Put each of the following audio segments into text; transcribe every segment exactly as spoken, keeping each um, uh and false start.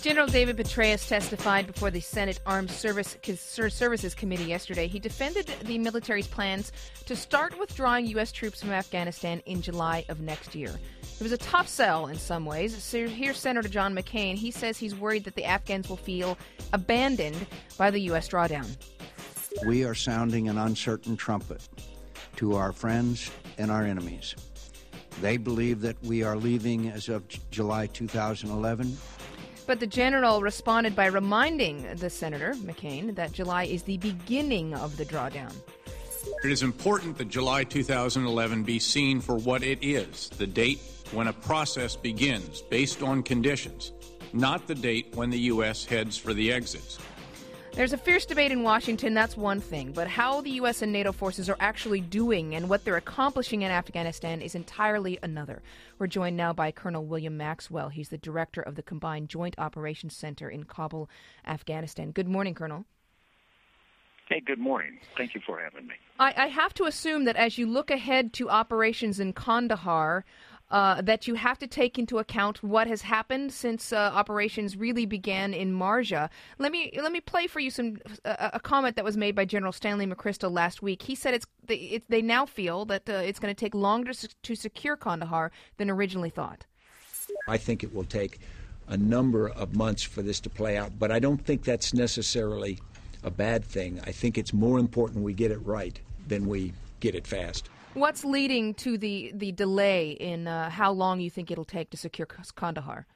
General David Petraeus testified before the Senate Armed Service, Services Committee yesterday. He defended the military's plans to start withdrawing U S troops from Afghanistan in July of next year. It was a tough sell in some ways. So here's Senator John McCain. He says he's worried that the Afghans will feel abandoned by the U S drawdown. We are sounding an uncertain trumpet to our friends and our enemies. They believe that we are leaving as of July two thousand eleven. But the general responded by reminding the Senator, McCain, that July is the beginning of the drawdown. It is important that July two thousand eleven be seen for what it is, the date when a process begins based on conditions, not the date when the U S heads for the exits. There's a fierce debate in Washington, that's one thing, but how the U S and NATO forces are actually doing and what they're accomplishing in Afghanistan is entirely another. We're joined now by Colonel William Maxwell. He's the director of the Combined Joint Operations Center in Kabul, Afghanistan. Good morning, Colonel. Hey, good morning. Thank you for having me. I, I have to assume that as you look ahead to operations in Kandahar, Uh, that you have to take into account what has happened since uh, operations really began in Marja. Let me let me play for you some uh, a comment that was made by General Stanley McChrystal last week. He said it's they, it, they now feel that uh, it's going to take longer to, to secure Kandahar than originally thought. I think it will take a number of months for this to play out, but I don't think that's necessarily a bad thing. I think it's more important we get it right than we get it fast. What's leading to the, the delay in uh, how long you think it'll take to secure Kandahar?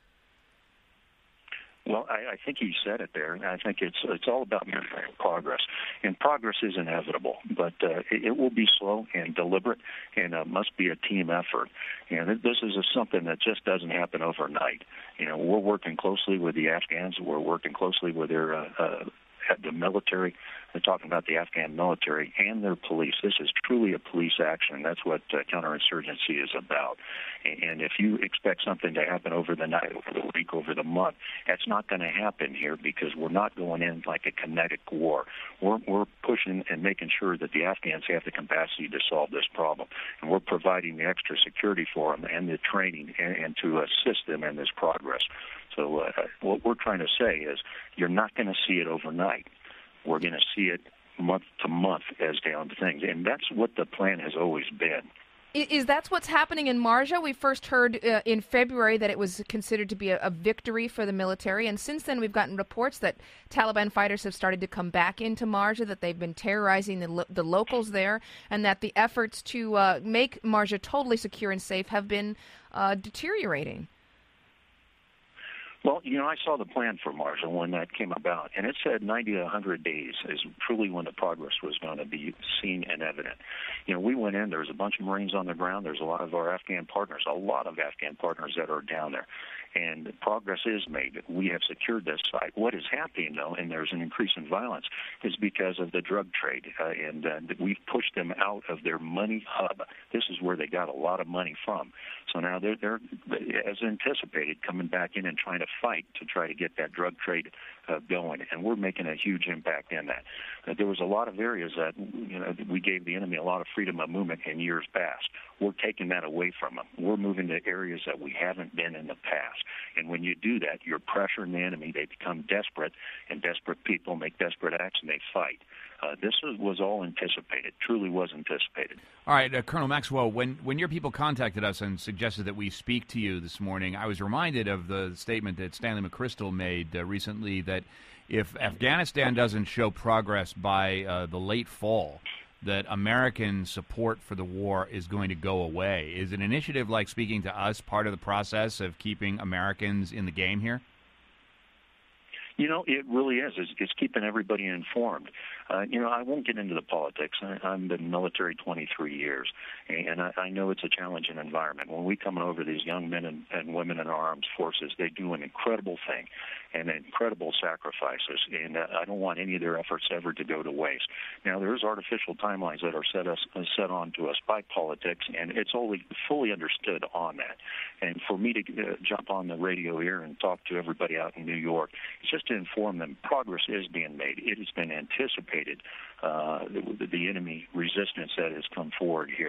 Well, I, I think you said it there. I think it's it's all about measuring progress, and progress is inevitable, but uh, it, it will be slow and deliberate, and uh, must be a team effort. And this is a, something that just doesn't happen overnight. You know, we're working closely with the Afghans. We're working closely with their uh, uh, the military. They're talking about the Afghan military and their police. This is truly a police action. That's what uh, counterinsurgency is about. And if you expect something to happen over the night, over the week, over the month, that's not going to happen here because we're not going in like a kinetic war. We're, we're pushing and making sure that the Afghans have the capacity to solve this problem. And we're providing the extra security for them and the training and, and to assist them in this progress. So uh, what we're trying to say is you're not going to see it overnight. We're going to see it month to month as down to things. And that's what the plan has always been. Is that what's happening in Marja? We first heard uh, in February that it was considered to be a, a victory for the military. And since then, we've gotten reports that Taliban fighters have started to come back into Marja, that they've been terrorizing the, lo- the locals there, and that the efforts to uh, make Marja totally secure and safe have been uh, deteriorating. Well, you know, I saw the plan for Marja when that came about, and it said ninety to one hundred days is truly when the progress was going to be seen and evident. You know, we went in, there was a bunch of Marines on the ground, there's a lot of our Afghan partners, a lot of Afghan partners that are down there, and progress is made. We have secured this site. What is happening, though, and there's an increase in violence, is because of the drug trade, uh, and uh, we've pushed them out of their money hub. This is where they got a lot of money from. So now they're, they're as anticipated, coming back in and trying to fight to try to get that drug trade uh, going, and we're making a huge impact in that. Uh, there was a lot of areas that, you know, we gave the enemy a lot of freedom of movement in years past. We're taking that away from them. We're moving to areas that we haven't been in the past. And when you do that, you're pressuring the enemy. They become desperate, and desperate people make desperate acts, and they fight. Uh, this was all anticipated, truly was anticipated. All right, uh, Colonel Maxwell, when, when your people contacted us and suggested that we speak to you this morning, I was reminded of the statement that Stanley McChrystal made uh, recently that if Afghanistan doesn't show progress by uh, the late fall, that American support for the war is going to go away. Is an initiative like Speaking to Us part of the process of keeping Americans in the game here? You know, it really is. It's, it's keeping everybody informed. Uh, you know, I won't get into the politics. I, I've been in the military twenty-three years, and I, I know it's a challenging environment. When we come over, these young men and, and women in our armed forces, they do an incredible thing and incredible sacrifices, and uh, I don't want any of their efforts ever to go to waste. Now, there's artificial timelines that are set us uh, set on to us by politics, and it's only fully understood on that. And for me to uh, jump on the radio here and talk to everybody out in New York, it's just to inform them progress is being made. It has been anticipated, uh, the, the enemy resistance that has come forward here.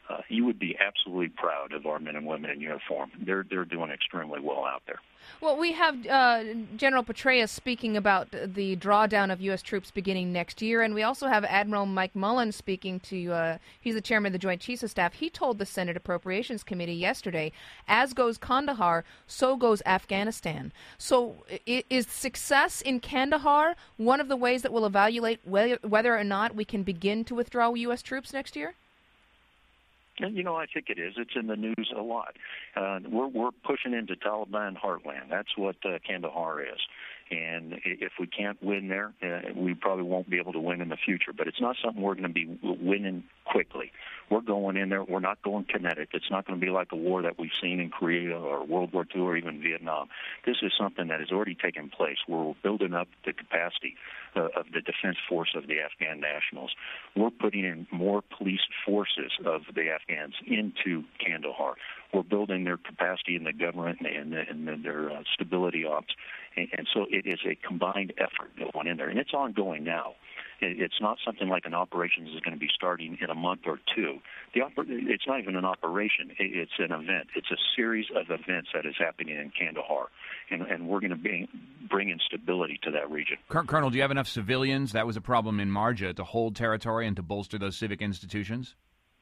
uh, you would be absolutely proud of our men and women in uniform. They're they're doing extremely well out there. Well, we have uh, General Petraeus speaking about the drawdown of U S troops beginning next year, and we also have Admiral Mike Mullen speaking to, uh, he's the chairman of the Joint Chiefs of Staff. He told the Senate Appropriations Committee yesterday, as goes Kandahar, so goes Afghanistan. So is success in Kandahar one of the ways that will evaluate whether or not we can begin to withdraw U S troops next year? You know, I think it is. It's in the news a lot. Uh, we're we're pushing into Taliban heartland. That's what uh, Kandahar is. And if we can't win there, uh, we probably won't be able to win in the future. But it's not something we're going to be winning quickly. We're going in there. We're not going kinetic. It's not going to be like a war that we've seen in Korea or World War Two or even Vietnam. This is something that has already taken place. We're building up the capacity uh, of the defense force of the Afghan nationals. We're putting in more police forces of the Afghans into Kandahar. We're building their capacity in the government and, and, and their uh, stability ops. And, and so it is a combined effort going in there. And it's ongoing now. It's not something like an operation is going to be starting in a month or two. The oper- It's not even an operation. It's an event. It's a series of events that is happening in Kandahar. And, and we're going to bring, bring in stability to that region. Colonel, do you have enough civilians? That was a problem in Marja, to hold territory and to bolster those civic institutions?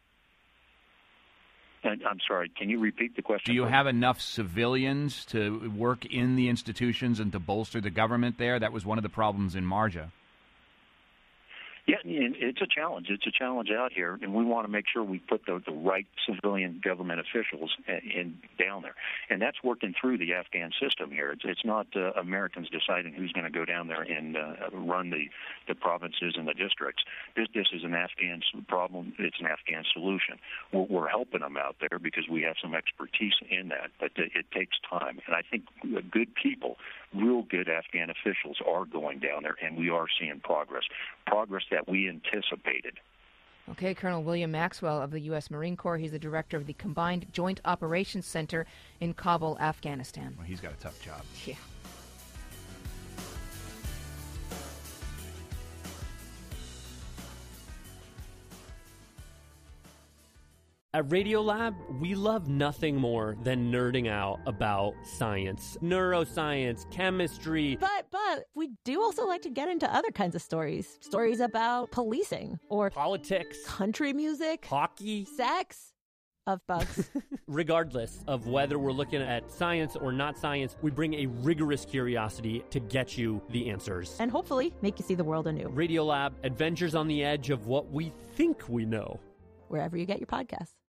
I'm sorry, can you repeat the question? Do you have enough civilians to work in the institutions and to bolster the government there? That was one of the problems in Marja. Yeah, it's a challenge. It's a challenge out here, and we want to make sure we put the, the right civilian government officials in down there. And that's working through the Afghan system here. It's, it's not uh, Americans deciding who's going to go down there and uh, run the, the provinces and the districts. This, this is an Afghan problem. It's an Afghan solution. We're, we're helping them out there because we have some expertise in that, but it, it takes time. And I think good people, real good Afghan officials are going down there, and we are seeing progress. Progress that we anticipated. Okay, Colonel William Maxwell of the U S Marine Corps. He's the director of the Combined Joint Operations Center in Kabul, Afghanistan. Well, he's got a tough job. Yeah. At Radiolab, we love nothing more than nerding out about science, neuroscience, chemistry. But, but, we do also like to get into other kinds of stories. Stories about policing or politics, country music, hockey, sex, of bugs. Regardless of whether we're looking at science or not science, we bring a rigorous curiosity to get you the answers. And hopefully make you see the world anew. Radiolab, adventures on the edge of what we think we know. Wherever you get your podcasts.